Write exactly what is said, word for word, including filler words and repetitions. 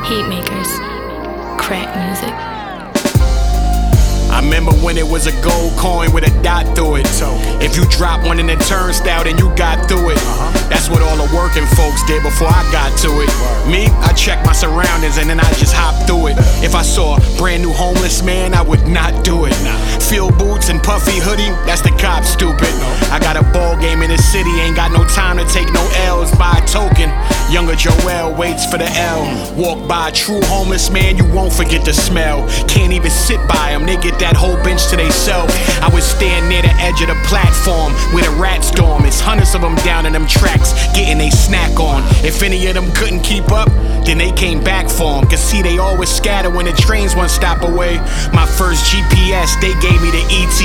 Heatmakers, crack music. I remember when it was a gold coin with a dot through it. If you drop one in the turnstile, then you got through it. That's what all the working folks did before I got to it. Me, I checked my surroundings and then I just hopped through it. If I saw a brand new homeless man, I would not do it. Field boots and puffy hoodie, that's the cop stupid. I got a ball game in the city, ain't got no time to take no L's by a token. Younger Joel waits for the L. Walk by a true homeless man, you won't forget the smell. Can't even sit by them, they get that whole bench to they self. I would stand near the edge of the platform where the rats storm. It's hundreds of them down in them tracks, getting they snack on. If any of them couldn't keep up, then they came back for them. Cause see, they always scatter when the trains one stop away. My first G P S, they gave me the E T